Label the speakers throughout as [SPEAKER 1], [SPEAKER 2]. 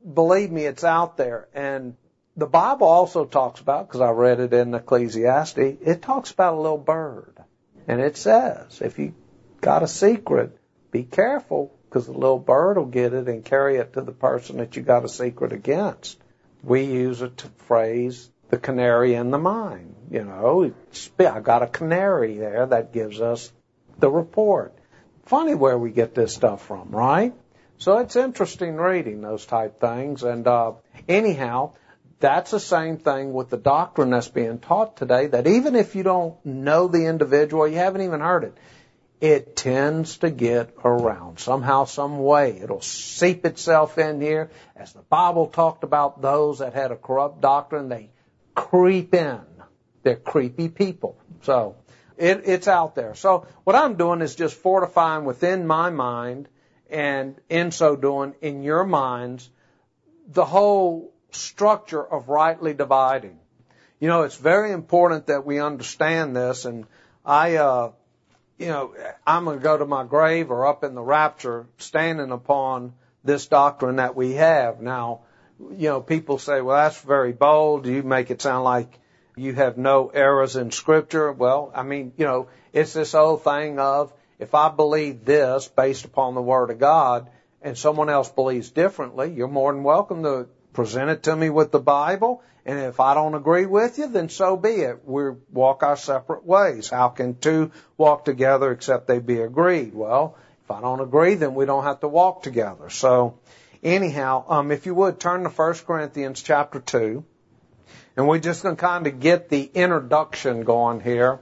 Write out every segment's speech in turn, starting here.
[SPEAKER 1] believe me, it's out there. And the Bible also talks about, because I read it in Ecclesiastes, it talks about a little bird. And it says, if you got a secret, be careful, because the little bird will get it and carry it to the person that you got a secret against. We use it to phrase the canary in the mine. You know, I got a canary there that gives us the report. Funny where we get this stuff from, right? So it's interesting reading those type things. And anyhow, that's the same thing with the doctrine that's being taught today, that even if you don't know the individual, you haven't even heard it, it tends to get around. Somehow, some way, it'll seep itself in here. As the Bible talked about those that had a corrupt doctrine, they creep in. They're creepy people. So it's out there. So what I'm doing is just fortifying within my mind, and in so doing, in your minds, the whole structure of rightly dividing. You know, it's very important that we understand this, and I'm going to go to my grave or up in the rapture standing upon this doctrine that we have. Now, you know, people say, well, that's very bold. You make it sound like you have no errors in Scripture. Well, I mean, you know, it's this old thing of, if I believe this based upon the Word of God and someone else believes differently, you're more than welcome to present it to me with the Bible. And if I don't agree with you, then so be it. We walk our separate ways. How can two walk together except they be agreed? Well, if I don't agree, then we don't have to walk together. So anyhow, if you would, turn to 1 Corinthians chapter 2. And we're just going to kind of get the introduction going here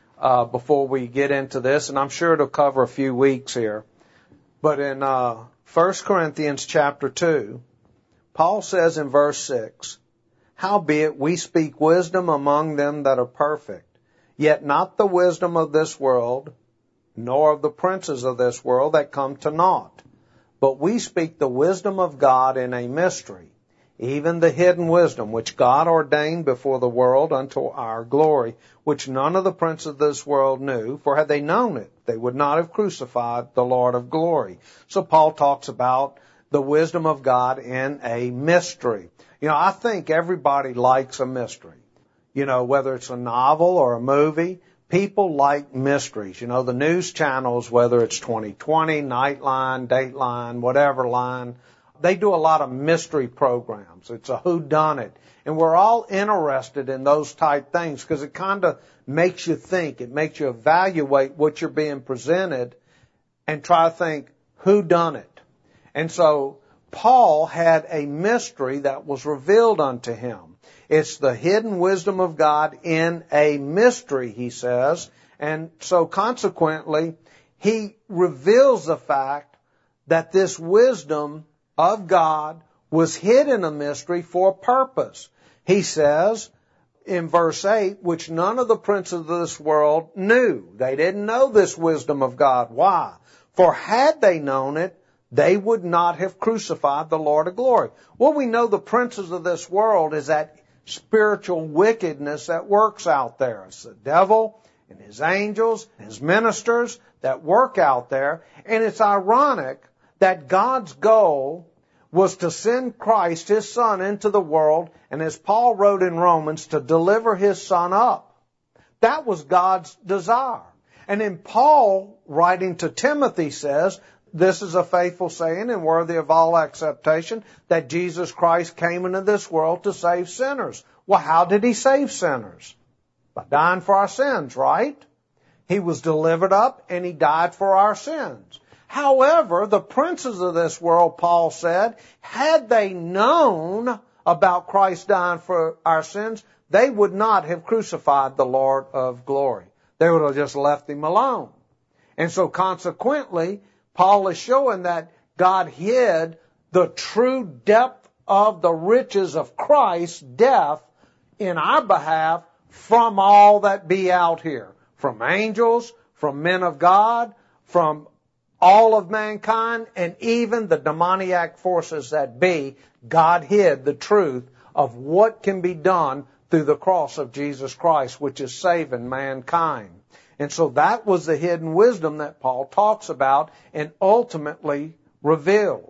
[SPEAKER 1] before we get into this. And I'm sure it'll cover a few weeks here. But in 1 Corinthians chapter 2, Paul says in verse 6, howbeit we speak wisdom among them that are perfect, yet not the wisdom of this world, nor of the princes of this world that come to naught. But we speak the wisdom of God in a mystery, even the hidden wisdom, which God ordained before the world unto our glory, which none of the princes of this world knew, for had they known it, they would not have crucified the Lord of glory. So Paul talks about the wisdom of God in a mystery. You know, I think everybody likes a mystery. You know, whether it's a novel or a movie, people like mysteries. You know, the news channels, whether it's 2020, Nightline, Dateline, whatever line, they do a lot of mystery programs. It's a whodunit. And we're all interested in those type things because it kind of makes you think. It makes you evaluate what you're being presented and try to think, who done it? And so Paul had a mystery that was revealed unto him. It's the hidden wisdom of God in a mystery, he says. And so consequently, he reveals the fact that this wisdom of God was hid in a mystery for a purpose. He says in verse 8, which none of the princes of this world knew. They didn't know this wisdom of God. Why? For had they known it, they would not have crucified the Lord of glory. Well, we know the princes of this world is that spiritual wickedness that works out there. It's the devil and his angels, his ministers that work out there. And it's ironic that God's goal was to send Christ, his Son, into the world, and as Paul wrote in Romans, to deliver his Son up. That was God's desire. And then Paul, writing to Timothy, says, this is a faithful saying and worthy of all acceptation, that Jesus Christ came into this world to save sinners. Well, how did he save sinners? By dying for our sins, right? He was delivered up and he died for our sins. However, the princes of this world, Paul said, had they known about Christ dying for our sins, they would not have crucified the Lord of glory. They would have just left him alone. And so consequently, Paul is showing that God hid the true depth of the riches of Christ's death in our behalf from all that be out here. From angels, from men of God, from all of mankind, and even the demoniac forces that be. God hid the truth of what can be done through the cross of Jesus Christ, which is saving mankind. And so that was the hidden wisdom that Paul talks about and ultimately reveals.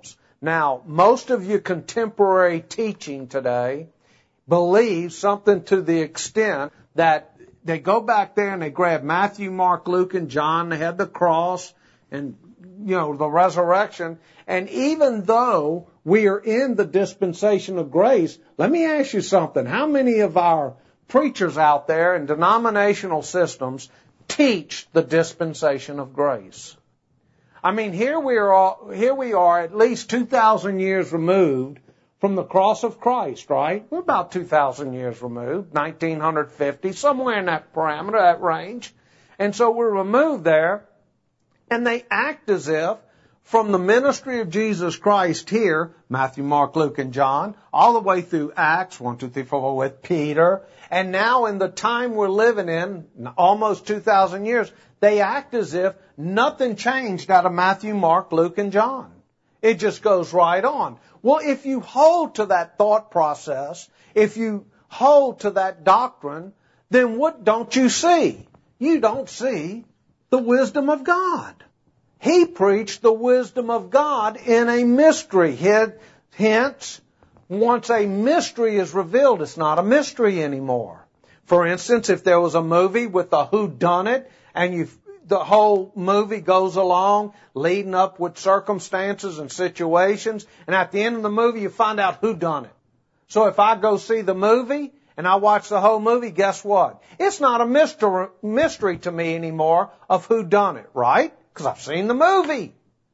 [SPEAKER 1] Now, most of your contemporary teaching today believes something to the extent that they go back there and they grab Matthew, Mark, Luke, and John. They had the cross and, the resurrection. And even though we are in the dispensation of grace, let me ask you something. How many of our preachers out there in denominational systems teach the dispensation of grace? I mean, here we are at least 2,000 years removed from the cross of Christ, right? We're about 2,000 years removed, 1950, somewhere in that parameter, that range. And so we're removed there, and they act as if from the ministry of Jesus Christ here, Matthew, Mark, Luke, and John, all the way through Acts, 1, 2, 3, 4, with Peter, and now in the time we're living in, almost 2,000 years, they act as if nothing changed out of Matthew, Mark, Luke, and John. It just goes right on. Well, if you hold to that thought process, if you hold to that doctrine, then what don't you see? You don't see the wisdom of God. He preached the wisdom of God in a mystery. Hence, once a mystery is revealed, it's not a mystery anymore. For instance, if there was a movie with a whodunit, and the whole movie goes along leading up with circumstances and situations, and at the end of the movie you find out who done it. So if I go see the movie and I watch the whole movie, guess what? It's not a mystery to me anymore of who done it, right? Because I've seen the movie.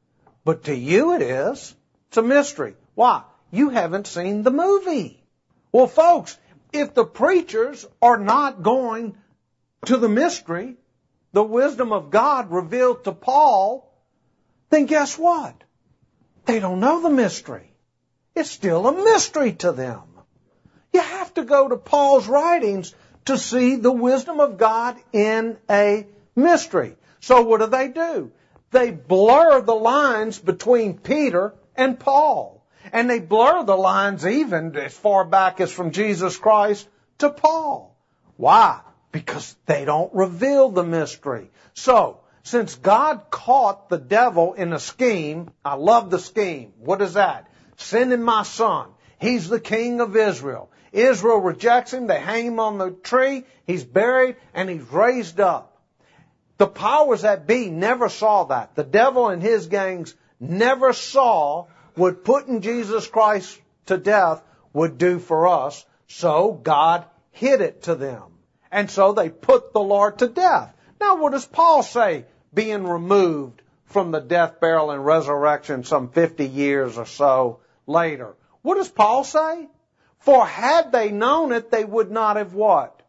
[SPEAKER 1] But to you it is. It's a mystery. Why? You haven't seen the movie. Well, folks, if the preachers are not going to the mystery, the wisdom of God revealed to Paul, then guess what? They don't know the mystery. It's still a mystery to them. You have to go to Paul's writings to see the wisdom of God in a mystery. So what do? They blur the lines between Peter and Paul. And they blur the lines even as far back as from Jesus Christ to Paul. Why? Because they don't reveal the mystery. So, since God caught the devil in a scheme, I love the scheme. What is that? Sending my son. He's the king of Israel. Israel rejects him. They hang him on the tree. He's buried and he's raised up. The powers that be never saw that. The devil and his gangs never saw what putting Jesus Christ to death would do for us. So God hid it to them. And so they put the Lord to death. Now what does Paul say being removed from the death, burial, and resurrection some 50 years or so later? What does Paul say? For had they known it, they would not have what?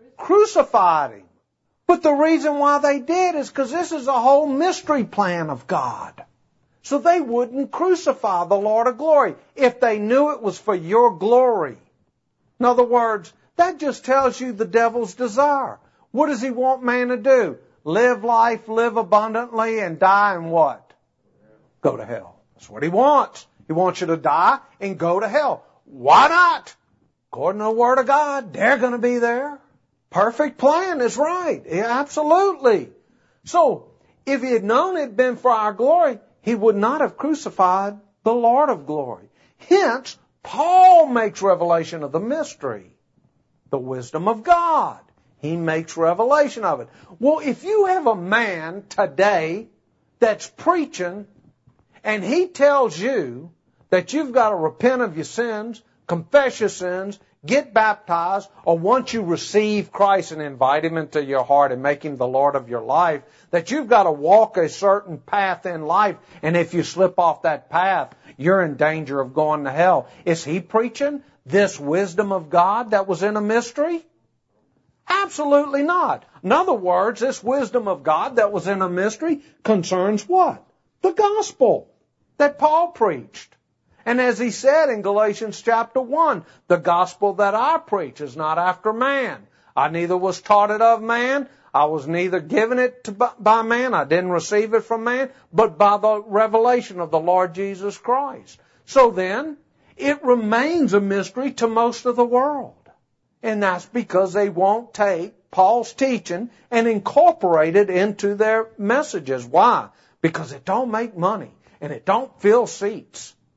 [SPEAKER 1] Crucified him. But the reason why they did is because this is a whole mystery plan of God. So they wouldn't crucify the Lord of glory if they knew it was for your glory. In other words, that just tells you the devil's desire. What does he want man to do? Live life, live abundantly, and die and what? Go to hell. That's what he wants. He wants you to die and go to hell. Why not? According to the Word of God, they're going to be there. Perfect plan is right. Yeah, absolutely. So, if he had known it had been for our glory, he would not have crucified the Lord of glory. Hence, Paul makes revelation of the mystery. The wisdom of God. He makes revelation of it. Well, if you have a man today that's preaching and he tells you that you've got to repent of your sins, confess your sins, get baptized, or once you receive Christ and invite Him into your heart and make Him the Lord of your life, that you've got to walk a certain path in life, and if you slip off that path, you're in danger of going to hell. Is he preaching this wisdom of God that was in a mystery? Absolutely not. In other words, this wisdom of God that was in a mystery concerns what? The gospel that Paul preached. And as he said in Galatians chapter 1, the gospel that I preach is not after man. I neither was taught it of man, I was neither given it by man, I didn't receive it from man, but by the revelation of the Lord Jesus Christ. So then, it remains a mystery to most of the world. And that's because they won't take Paul's teaching and incorporate it into their messages. Why? Because it don't make money and it don't fill seats.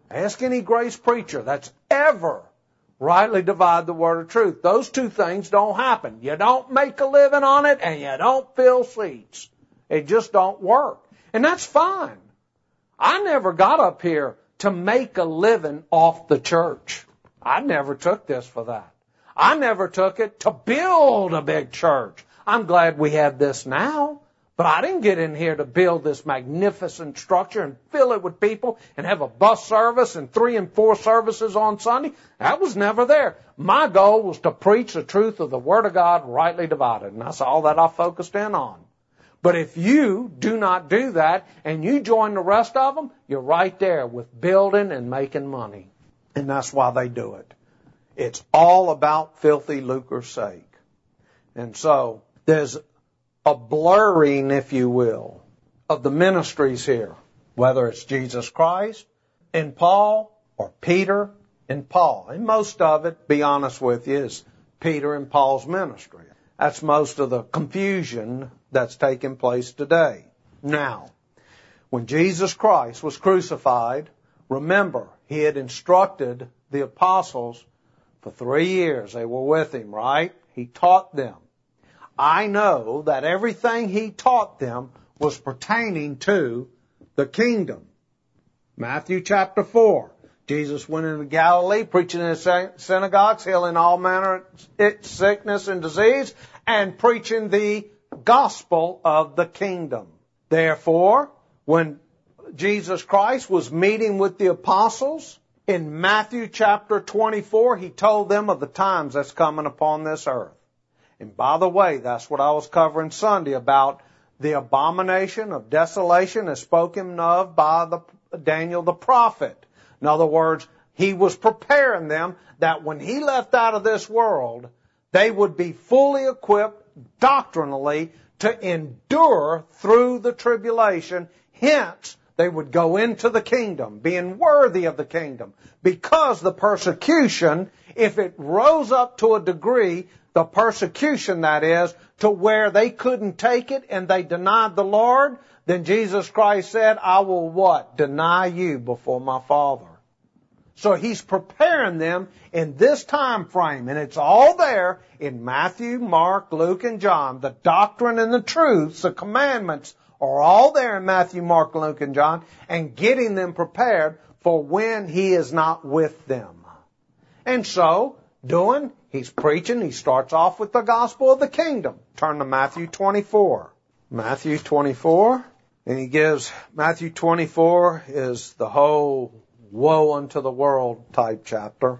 [SPEAKER 1] Ask any grace preacher that's ever rightly divide the word of truth. Those two things don't happen. You don't make a living on it, and you don't fill seats. It just don't work. And that's fine. I never got up here to make a living off the church. I never took this for that. I never took it to build a big church. I'm glad we have this now, but I didn't get in here to build this magnificent structure and fill it with people and have a bus service and 3 and 4 services on Sunday. That was never there. My goal was to preach the truth of the Word of God rightly divided, and that's all that I focused in on. But if you do not do that and you join the rest of them, you're right there with building and making money. And that's why they do it. It's all about filthy lucre's sake. And so there's a blurring, if you will, of the ministries here, whether it's Jesus Christ and Paul or Peter and Paul. And most of it, be honest with you, is Peter and Paul's ministry. That's most of the confusion that's taking place today. Now, when Jesus Christ was crucified, remember, he had instructed the apostles for 3 years. They were with him, right? He taught them. I know that everything he taught them was pertaining to the kingdom. Matthew chapter 4. Jesus went into Galilee, preaching in the synagogues, healing all manner of sickness and disease, and preaching the gospel of the kingdom. Therefore, when Jesus Christ was meeting with the apostles, in Matthew chapter 24, he told them of the times that's coming upon this earth. And by the way, that's what I was covering Sunday about the abomination of desolation as spoken of by Daniel the prophet. In other words, he was preparing them that when he left out of this world, they would be fully equipped doctrinally to endure through the tribulation. Hence, they would go into the kingdom, being worthy of the kingdom. Because the persecution, if it rose up to a degree, the persecution that is, to where they couldn't take it and they denied the Lord, then Jesus Christ said, I will what? Deny you before my Father. So he's preparing them in this time frame, and it's all there in Matthew, Mark, Luke, and John. The doctrine and the truths, the commandments are all there in Matthew, Mark, Luke, and John, and getting them prepared for when he is not with them. And so, he's preaching, he starts off with the gospel of the kingdom. Turn to Matthew 24. Matthew 24, and he gives, Matthew 24 is the whole woe unto the world type chapter,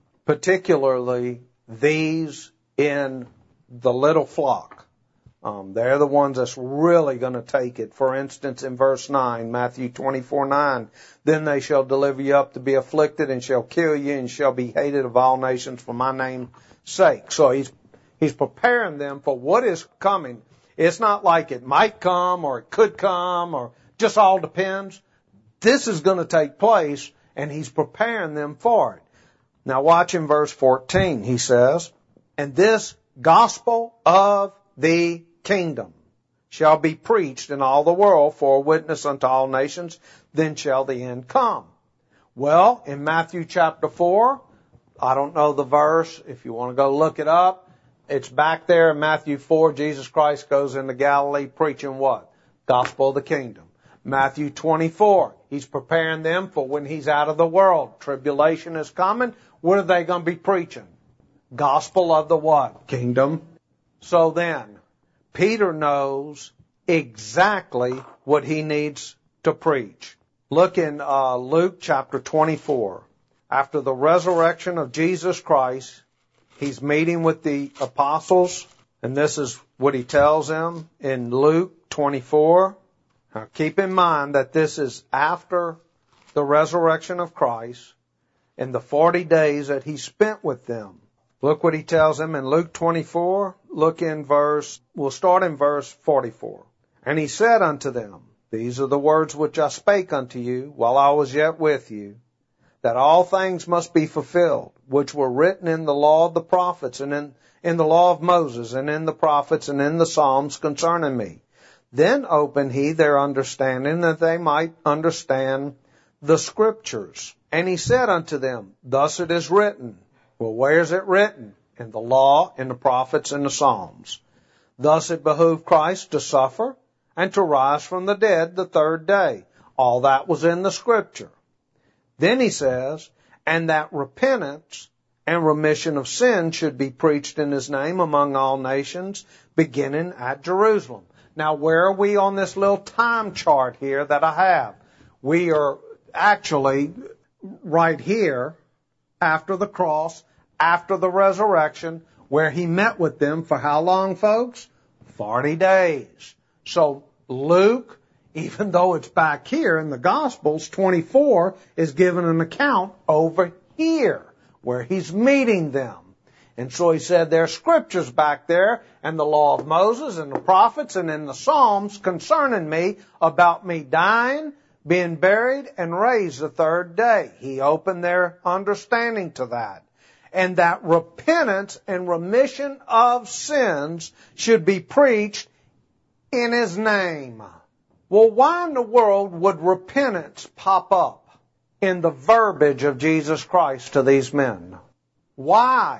[SPEAKER 1] particularly these in the little flock. They're the ones that's really going to take it. For instance, in verse 9, Matthew 24:9, then they shall deliver you up to be afflicted and shall kill you and shall be hated of all nations for my name's sake. So he's preparing them for what is coming. It's not like it might come or it could come or just all depends. This is going to take place, and he's preparing them for it. Now watch in verse 14, he says, and this gospel of the kingdom shall be preached in all the world for a witness unto all nations, then shall the end come. Well, in Matthew chapter 4, I don't know the verse. If you want to go look it up, it's back there in Matthew 4. Jesus Christ goes into Galilee preaching what? Gospel of the kingdom. Matthew 24, he's preparing them for when he's out of the world. Tribulation is coming. What are they going to be preaching? Gospel of the what? Kingdom. So then, Peter knows exactly what he needs to preach. Look in Luke chapter 24. After the resurrection of Jesus Christ, he's meeting with the apostles, and this is what he tells them in Luke 24. Now keep in mind that this is after the resurrection of Christ and the 40 days that he spent with them. Look what he tells them in Luke 24. We'll start in verse 44. And he said unto them, these are the words which I spake unto you while I was yet with you, that all things must be fulfilled, which were written in the law of the prophets, and in the law of Moses, and in the prophets, and in the Psalms concerning me. Then opened he their understanding, that they might understand the Scriptures. And he said unto them, thus it is written. Well, where is it written? In the law, in the prophets, and the Psalms. Thus it behooved Christ to suffer and to rise from the dead the third day. All that was in the Scripture. Then he says, and that repentance and remission of sin should be preached in his name among all nations, beginning at Jerusalem. Now, where are we on this little time chart here that I have? We are actually right here after the cross, after the resurrection, where he met with them for how long, folks? 40 days. So Luke, even though it's back here in the Gospels, 24 is given an account over here where he's meeting them. And so he said there are scriptures back there and the law of Moses and the prophets and in the Psalms concerning me about me dying, being buried, and raised the third day. He opened their understanding to that. And that repentance and remission of sins should be preached in his name. Well, why in the world would repentance pop up in the verbiage of Jesus Christ to these men? Why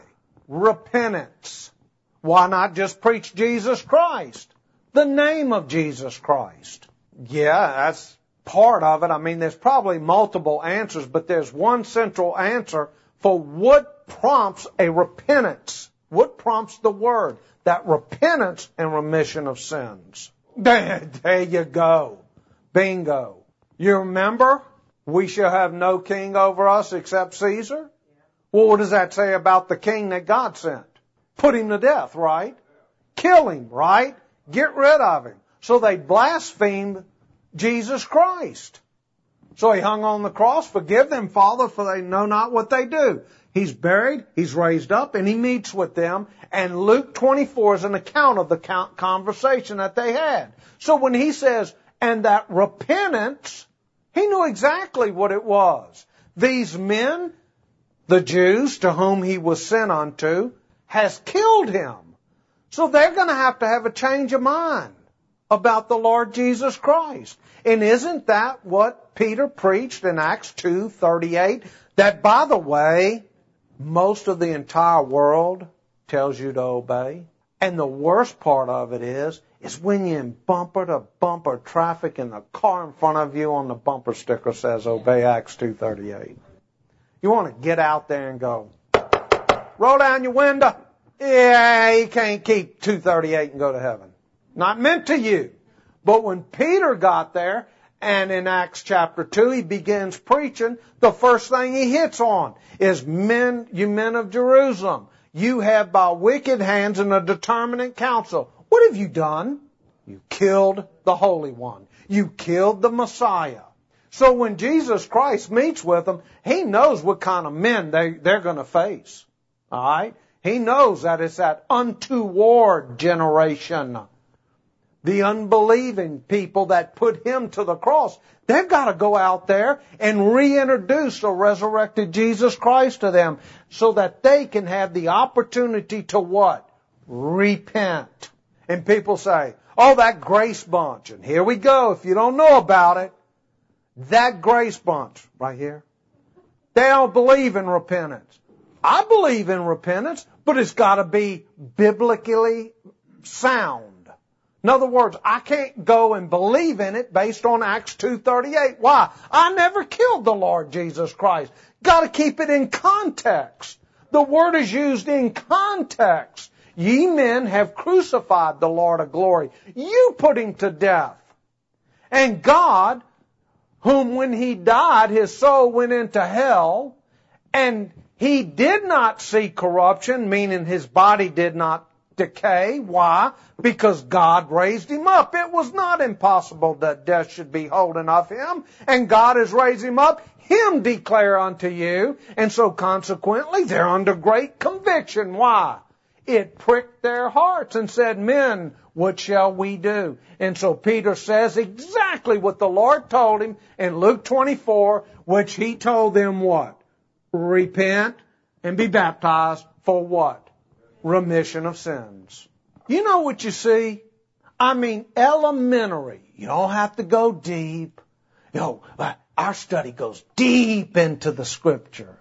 [SPEAKER 1] repentance? Why not just preach Jesus Christ? The name of Jesus Christ. Yeah, that's part of it. I mean, there's probably multiple answers, but there's one central answer for what prompts a repentance. What prompts the word? That repentance and remission of sins. There you go. Bingo. You remember? We shall have no king over us except Caesar. Well, what does that say about the king that God sent? Put him to death, right? Kill him, right? Get rid of him. So they blasphemed Jesus Christ. So he hung on the cross. Forgive them, Father, for they know not what they do. He's buried, he's raised up, and he meets with them. And Luke 24 is an account of the conversation that they had. So when he says, and that repentance, he knew exactly what it was. These men, the Jews to whom he was sent unto, has killed him. So they're going to have a change of mind about the Lord Jesus Christ. And isn't that what Peter preached in Acts 2:38? That, by the way, most of the entire world tells you to obey. And the worst part of it is when you're in bumper-to-bumper traffic and the car in front of you on the bumper sticker says, obey Acts 2:38. You want to get out there and go, roll down your window. Yeah, you can't keep 2:38 and go to heaven. Not meant to you. But when Peter got there, and in Acts chapter 2, he begins preaching, the first thing he hits on is, men, you men of Jerusalem, you have by wicked hands and a determinate counsel. What have you done? You killed the Holy One. You killed the Messiah. So when Jesus Christ meets with them, he knows what kind of men they're going to face. All right? He knows that it's that untoward generation. The unbelieving people that put him to the cross, they've got to go out there and reintroduce the resurrected Jesus Christ to them so that they can have the opportunity to what? Repent. And people say, oh, that grace bunch. And here we go. If you don't know about it, that grace bunch right here, they don't believe in repentance. I believe in repentance, but it's got to be biblically sound. In other words, I can't go and believe in it based on Acts 2:38. Why? I never killed the Lord Jesus Christ. Got to keep it in context. The word is used in context. Ye men have crucified the Lord of glory. You put him to death. And God, whom when he died, his soul went into hell, and he did not see corruption, meaning his body did not decay. Why? Because God raised him up. It was not impossible that death should be holding of him, and God has raised him up. Him declare unto you. And so consequently, they're under great conviction. Why? It pricked their hearts and said, men, what shall we do? And so Peter says exactly what the Lord told him in Luke 24, which he told them what? Repent and be baptized for what? Remission of sins. You know what you see? I mean, elementary. You don't have to go deep. Our study goes deep into the Scripture.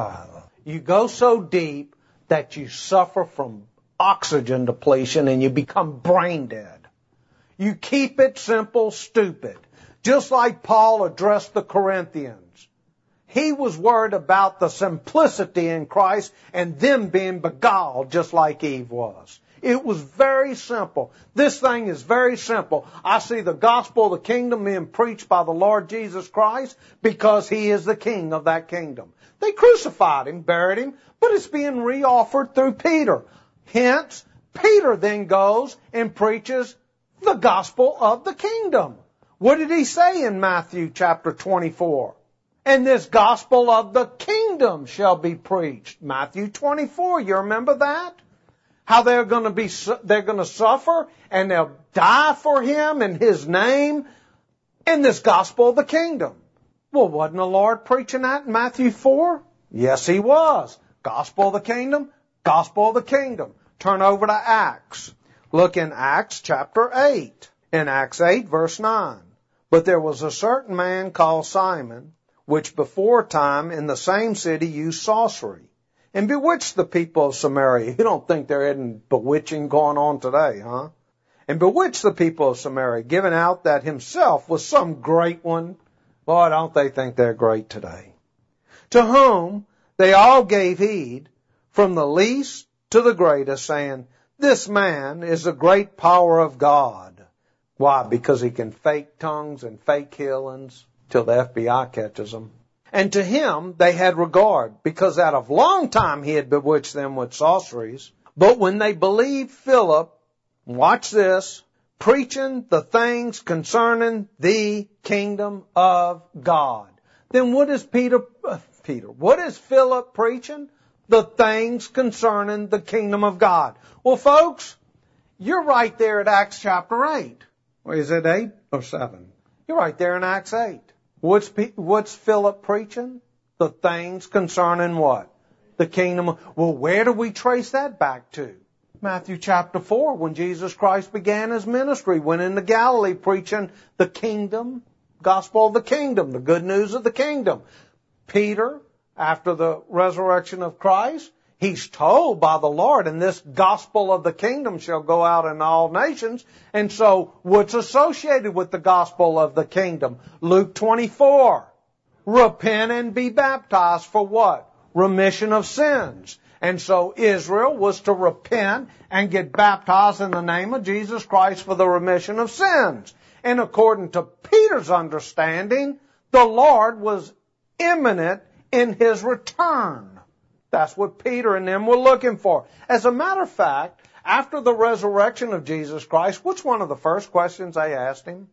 [SPEAKER 1] You go so deep that you suffer from oxygen depletion and you become brain dead. You keep it simple, stupid. Just like Paul addressed the Corinthians. He was worried about the simplicity in Christ and them being beguiled just like Eve was. It was very simple. This thing is very simple. I see the gospel of the kingdom being preached by the Lord Jesus Christ because He is the King of that kingdom. They crucified Him, buried Him, but it's being reoffered through Peter. Hence, Peter then goes and preaches the gospel of the kingdom. What did he say in Matthew chapter 24? And this gospel of the kingdom shall be preached. Matthew 24, you remember that? How they're going to suffer and they'll die for Him in His name in this gospel of the kingdom. Well, wasn't the Lord preaching that in Matthew 4? Yes, He was. Gospel of the kingdom, gospel of the kingdom. Turn over to Acts. Look in Acts chapter 8. In Acts 8 verse 9. But there was a certain man called Simon, which before time in the same city used sorcery, and bewitched the people of Samaria. You don't think there isn't bewitching going on today, huh? And bewitched the people of Samaria, giving out that himself was some great one. Boy, don't they think they're great today. To whom they all gave heed, from the least to the greatest, saying, this man is a great power of God. Why? Because he can fake tongues and fake healings till the FBI catches him. And to him they had regard, because out of long time he had bewitched them with sorceries. But when they believed Philip, watch this, preaching the things concerning the kingdom of God. Then what is what is Philip preaching? The things concerning the kingdom of God. Well, folks, you're right there at Acts chapter 8. Or is it 8 or 7? You're right there in Acts 8. What's Philip preaching? The things concerning what? The kingdom. Well, where do we trace that back to? Matthew chapter 4, when Jesus Christ began His ministry, went into Galilee preaching the kingdom, gospel of the kingdom, the good news of the kingdom. Peter, after the resurrection of Christ, he's told by the Lord, and this gospel of the kingdom shall go out in all nations. And so what's associated with the gospel of the kingdom? Luke 24. Repent and be baptized for what? Remission of sins. And so Israel was to repent and get baptized in the name of Jesus Christ for the remission of sins. And according to Peter's understanding, the Lord was imminent in His return. That's what Peter and them were looking for. As a matter of fact, after the resurrection of Jesus Christ, what's one of the first questions they asked Him?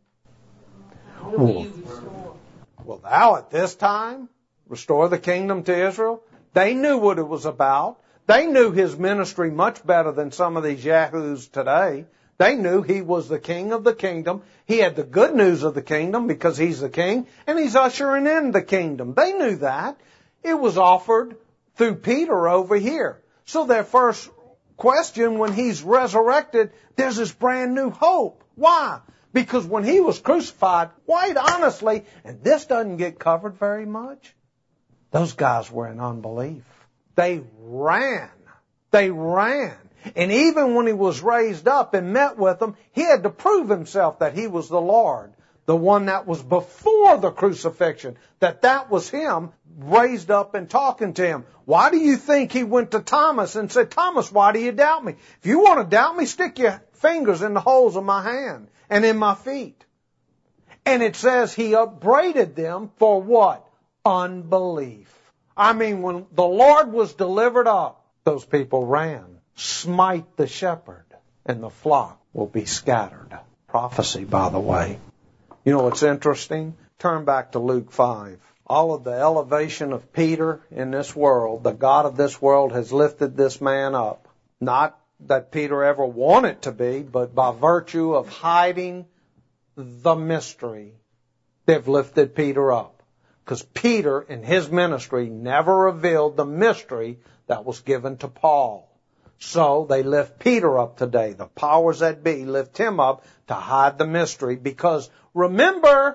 [SPEAKER 1] Will thou at this time restore the kingdom to Israel? They knew what it was about. They knew His ministry much better than some of these yahoos today. They knew He was the King of the kingdom. He had the good news of the kingdom because He's the King, and He's ushering in the kingdom. They knew that. It was offered through Peter over here. So their first question, when He's resurrected, there's this brand new hope. Why? Because when He was crucified, quite honestly, and this doesn't get covered very much, those guys were in unbelief. They ran. They ran. And even when He was raised up and met with them, He had to prove Himself that He was the Lord, the one that was before the crucifixion, that was Him raised up and talking to him. Why do you think He went to Thomas and said, Thomas, why do you doubt me? If you want to doubt me, stick your fingers in the holes of my hand and in my feet. And it says He upbraided them for what? Unbelief. I mean, when the Lord was delivered up, those people ran. Smite the shepherd, and the flock will be scattered. Prophecy, by the way. You know what's interesting? Turn back to Luke 5. All of the elevation of Peter in this world, the God of this world has lifted this man up. Not that Peter ever wanted to be, but by virtue of hiding the mystery, they've lifted Peter up. Because Peter, in his ministry, never revealed the mystery that was given to Paul. So they lift Peter up today. The powers that be lift him up to hide the mystery. Because remember,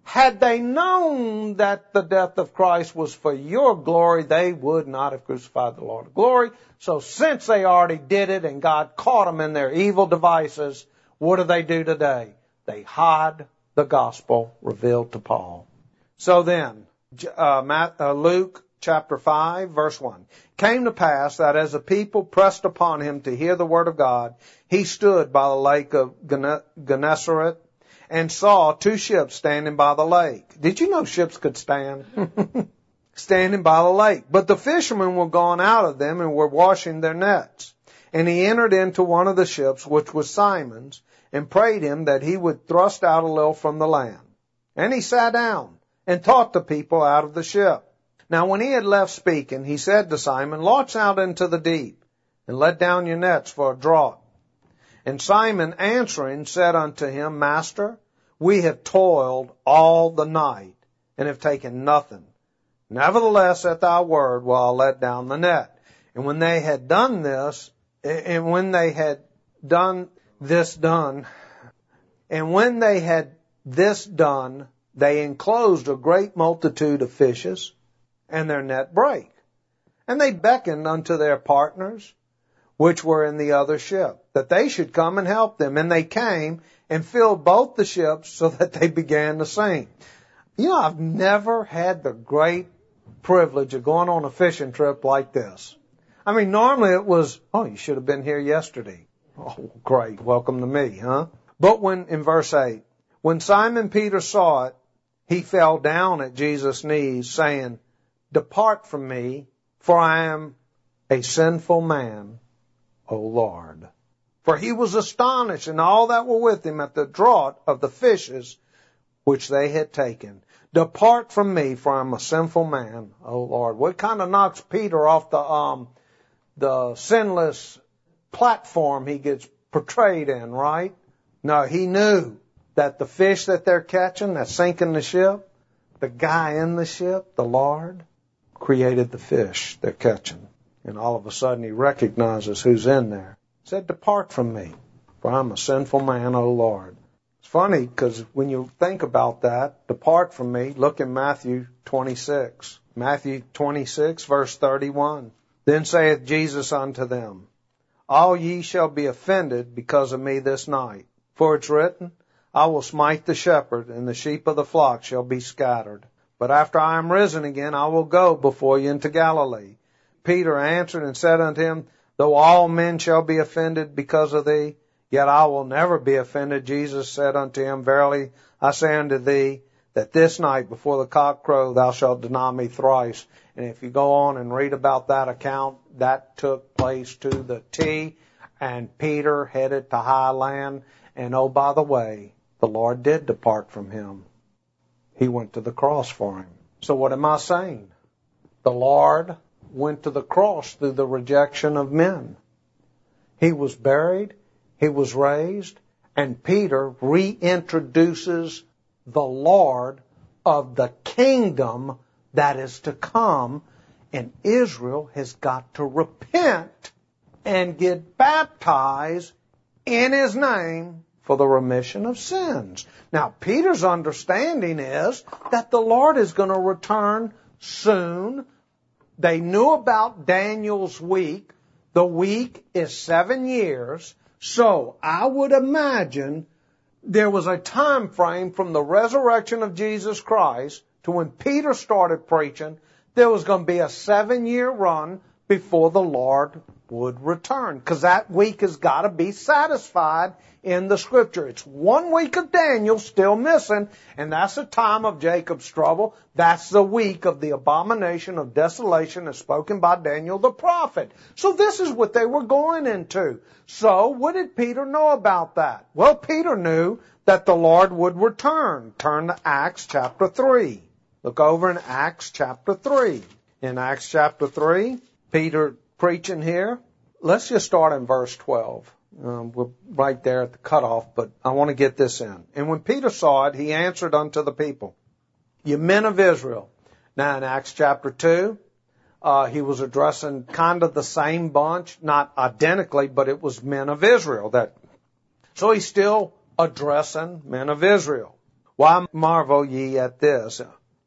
[SPEAKER 1] Had they known that the death of Christ was for your glory, they would not have crucified the Lord of glory. So since they already did it and God caught them in their evil devices, what do they do today? They hide the gospel revealed to Paul. So then, Luke chapter 5, verse 1. Came to pass that as the people pressed upon him to hear the word of God, he stood by the lake of Gennesaret and saw two ships standing by the lake. Did you know ships could stand? Standing by the lake. But the fishermen were gone out of them and were washing their nets. And he entered into one of the ships, which was Simon's, and prayed him that he would thrust out a little from the land. And he sat down and taught the people out of the ship. Now when he had left speaking, he said to Simon, Launch out into the deep, and let down your nets for a draught. And Simon answering said unto him, Master, we have toiled all the night, and have taken nothing. Nevertheless, at thy word will I let down the net. And when they had done this, they enclosed a great multitude of fishes, and their net brake. And they beckoned unto their partners, which were in the other ship, that they should come and help them. And they came and filled both the ships so that they began to sink. You know, I've never had the great privilege of going on a fishing trip like this. I mean, normally it was, oh, you should have been here yesterday. Oh, great. Welcome to me, huh? But in verse 8, when Simon Peter saw it, he fell down at Jesus' knees, saying, Depart from me, for I am a sinful man, O Lord. For he was astonished, and all that were with him, at the draught of the fishes which they had taken. Depart from me, for I am a sinful man, O Lord. What kind of knocks Peter off the sinless platform he gets portrayed in, right? No, he knew that the fish that they're catching, that's sinking the ship, the guy in the ship, the Lord, created the fish they're catching. And all of a sudden he recognizes who's in there. He said, Depart from me, for I'm a sinful man, O Lord. It's funny because when you think about that, depart from me, look in Matthew 26. Matthew 26, verse 31. Then saith Jesus unto them, All ye shall be offended because of me this night. For it's written, I will smite the shepherd, and the sheep of the flock shall be scattered. But after I am risen again, I will go before you into Galilee. Peter answered and said unto him, Though all men shall be offended because of thee, yet I will never be offended. Jesus said unto him, Verily I say unto thee, that this night before the cock crow thou shalt deny me thrice. And if you go on and read about that account, that took place to the T, and Peter headed to high land. And oh, by the way, the Lord did depart from him. He went to the cross for him. So what am I saying? The Lord went to the cross through the rejection of men. He was buried, he was raised, and Peter reintroduces the Lord of the kingdom that is to come, and Israel has got to repent and get baptized in his name for the remission of sins. Now, Peter's understanding is that the Lord is going to return soon. They knew about Daniel's week. The week is 7 years. So I would imagine there was a time frame from the resurrection of Jesus Christ to when Peter started preaching. There was going to be a 7-year run before the Lord would return, because that week has got to be satisfied in the Scripture. It's 1 week of Daniel still missing, and that's the time of Jacob's trouble. That's the week of the abomination of desolation as spoken by Daniel the prophet. So this is what they were going into. So what did Peter know about that? Well, Peter knew that the Lord would return. Turn to Acts chapter 3. Look over in Acts chapter 3. In Acts chapter 3, Peter preaching here. Let's just start in verse 12. We're right there at the cutoff, but I want to get this in. And when Peter saw it, he answered unto the people, Ye men of Israel. Now in Acts chapter 2, he was addressing kind of the same bunch, not identically, but it was men of Israel. So he's still addressing men of Israel. Why marvel ye at this?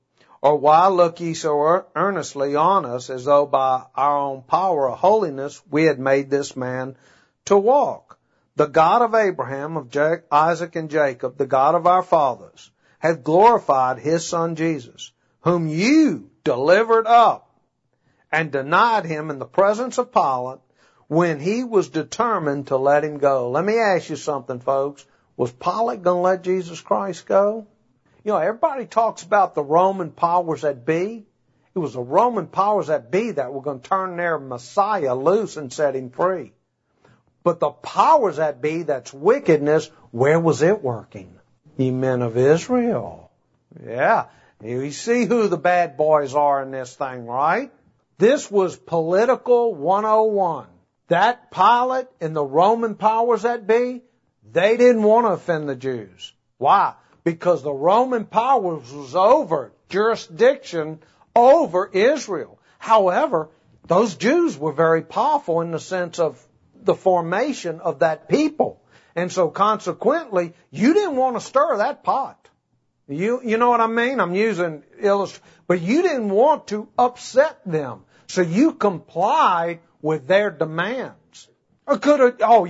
[SPEAKER 1] Or why look ye so earnestly on us, as though by our own power or holiness we had made this man to walk? The God of Abraham, of Isaac and Jacob, the God of our fathers, hath glorified his Son Jesus, whom you delivered up and denied him in the presence of Pilate when he was determined to let him go. Let me ask you something, folks. Was Pilate going to let Jesus Christ go? You know, everybody talks about the Roman powers that be. It was the Roman powers that be that were going to turn their Messiah loose and set him free. But the powers that be, that's wickedness, where was it working? Ye men of Israel. Yeah. You see who the bad boys are in this thing, right? This was political 101. That Pilate and the Roman powers that be, they didn't want to offend the Jews. Why? Because the Roman powers was over jurisdiction over Israel. However, those Jews were very powerful in the sense of the formation of that people. And so consequently, you didn't want to stir that pot. You know what I mean? I'm using but you didn't want to upset them. So you complied with their demands. Could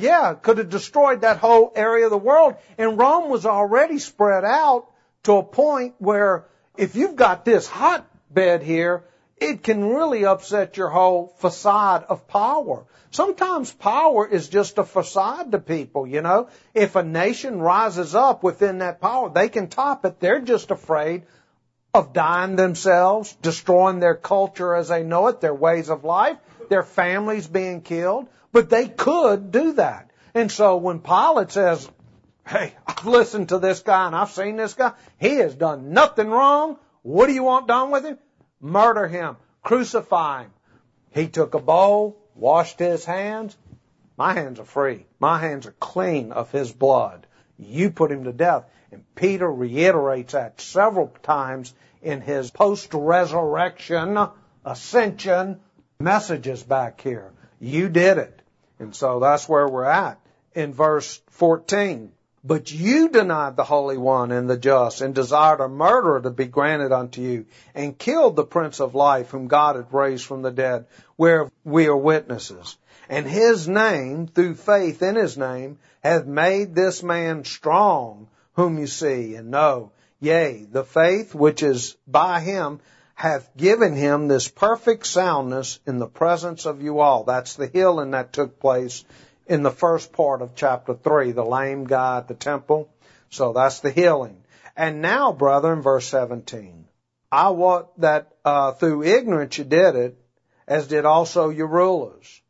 [SPEAKER 1] have destroyed that whole area of the world. And Rome was already spread out to a point where if you've got this hotbed here, it can really upset your whole facade of power. Sometimes power is just a facade to people, you know. If a nation rises up within that power, they can top it. They're just afraid of dying themselves, destroying their culture as they know it, their ways of life, their families being killed. But they could do that. And so when Pilate says, hey, I've listened to this guy and I've seen this guy, he has done nothing wrong. What do you want done with him? Murder him. Crucify him. He took a bowl, washed his hands. My hands are free. My hands are clean of his blood. You put him to death. And Peter reiterates that several times in his post-resurrection, ascension messages back here. You did it. And so that's where we're at in verse 14. But you denied the Holy One and the just, and desired a murderer to be granted unto you, and killed the Prince of Life, whom God had raised from the dead, where we are witnesses. And his name, through faith in his name, hath made this man strong, whom you see and know. Yea, the faith which is by him hath given him this perfect soundness in the presence of you all. That's the healing that took place in the first part of chapter 3, the lame guy at the temple. So that's the healing. And now, brethren, verse 17, I wot that through ignorance you did it, as did also your rulers.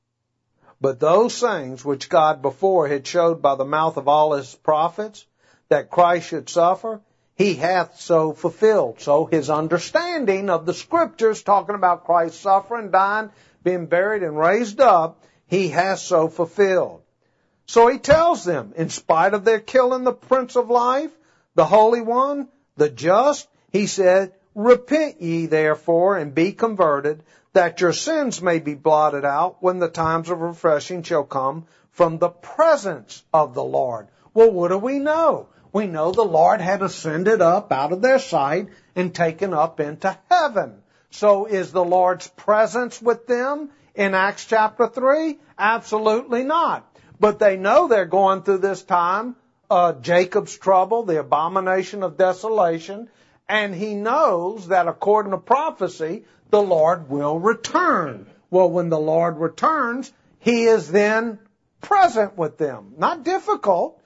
[SPEAKER 1] But those things which God before had showed by the mouth of all his prophets, that Christ should suffer, he hath so fulfilled. So his understanding of the Scriptures, talking about Christ suffering, dying, being buried, and raised up, he has so fulfilled. So he tells them, in spite of their killing the Prince of Life, the Holy One, the just, he said, repent ye therefore and be converted, that your sins may be blotted out when the times of refreshing shall come from the presence of the Lord. Well, what do we know? We know the Lord had ascended up out of their sight and taken up into heaven. So is the Lord's presence with them in Acts chapter 3? Absolutely not. But they know they're going through this time, Jacob's trouble, the abomination of desolation, and he knows that according to prophecy, the Lord will return. Well, when the Lord returns, he is then present with them. Not difficult.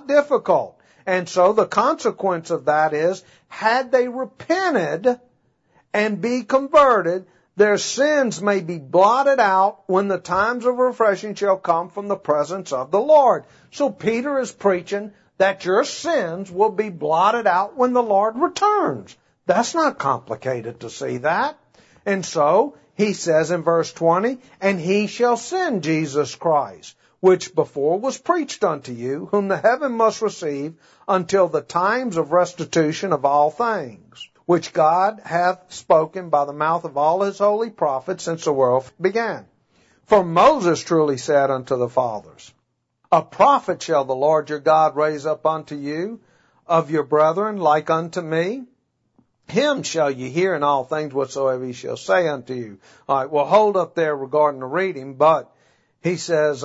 [SPEAKER 1] And so the consequence of that is, had they repented and be converted, their sins may be blotted out when the times of refreshing shall come from the presence of the Lord. So Peter is preaching that your sins will be blotted out when the Lord returns. That's not complicated to see that. And so he says in verse 20, and he shall send Jesus Christ, which before was preached unto you, whom the heaven must receive until the times of restitution of all things, which God hath spoken by the mouth of all his holy prophets since the world began. For Moses truly said unto the fathers, a prophet shall the Lord your God raise up unto you of your brethren like unto me, him shall ye hear in all things whatsoever he shall say unto you. All right, well, hold up there regarding the reading, but he says,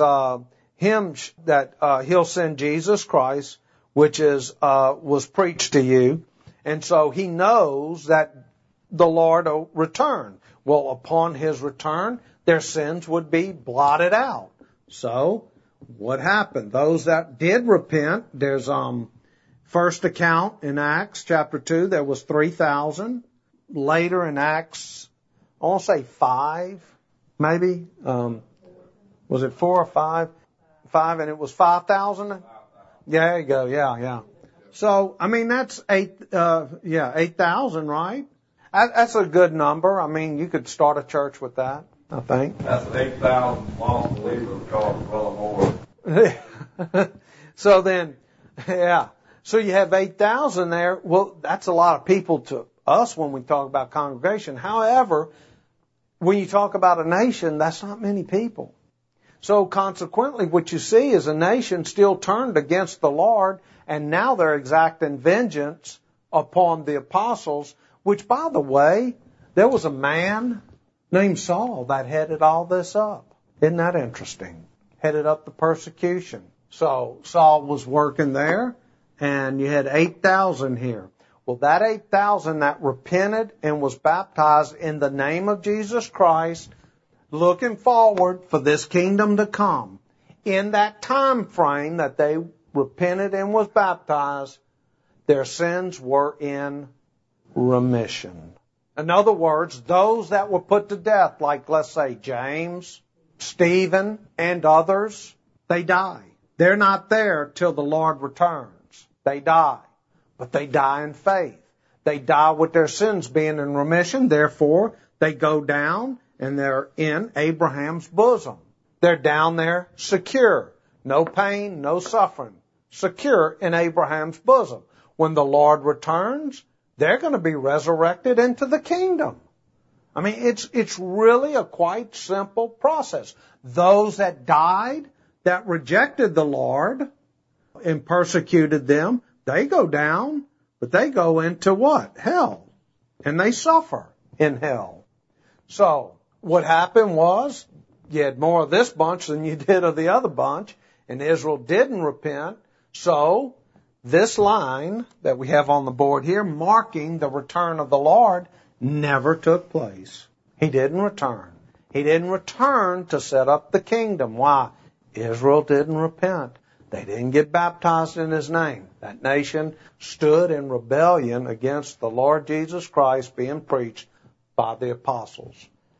[SPEAKER 1] he'll send Jesus Christ, which was preached to you. And so he knows that the Lord will return. Well, upon his return, their sins would be blotted out. So, what happened? Those that did repent, there's, first account in Acts chapter 2, there was 3,000. Later in Acts, I want to say 5, maybe. Was it 4 or 5? 5, and it was 5,000? Yeah, there you go. Yeah. So, I mean, that's 8,000, right? That's a good number. I mean, you could start a church with that, I think.
[SPEAKER 2] That's 8,000 lost believers called well more.
[SPEAKER 1] So then, yeah. So you have 8,000 there. Well, that's a lot of people to us when we talk about congregation. However, when you talk about a nation, that's not many people. So consequently, what you see is a nation still turned against the Lord, and now they're exacting vengeance upon the apostles, which, by the way, there was a man named Saul that headed all this up. Isn't that interesting? Headed up the persecution. So Saul was working there, and you had 8,000 here. Well, that 8,000 that repented and was baptized in the name of Jesus Christ, looking forward for this kingdom to come. In that time frame that they repented and was baptized, their sins were in remission. In other words, those that were put to death, like let's say James, Stephen, and others, they die. They're not there till the Lord returns. They die. But they die in faith. They die with their sins being in remission. Therefore, they go down and they're in Abraham's bosom. They're down there secure. No pain, no suffering. Secure in Abraham's bosom. When the Lord returns, they're going to be resurrected into the kingdom. I mean, it's really a quite simple process. Those that died, that rejected the Lord and persecuted them, they go down, but they go into what? Hell. And they suffer in hell. So, what happened was, you had more of this bunch than you did of the other bunch, and Israel didn't repent. So, this line that we have on the board here, marking the return of the Lord, never took place. He didn't return. He didn't return to set up the kingdom. Why? Israel didn't repent. They didn't get baptized in His name. That nation stood in rebellion against the Lord Jesus Christ being preached by the apostles.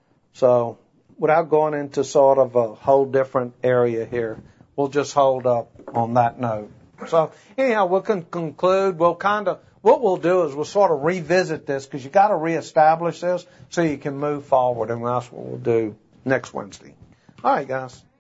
[SPEAKER 1] So, without going into sort of a whole different area here, we'll just hold up on that note. So, anyhow, we'll conclude. What we'll do is we'll sort of revisit this because you got to reestablish this so you can move forward, and that's what we'll do next Wednesday. All right, guys.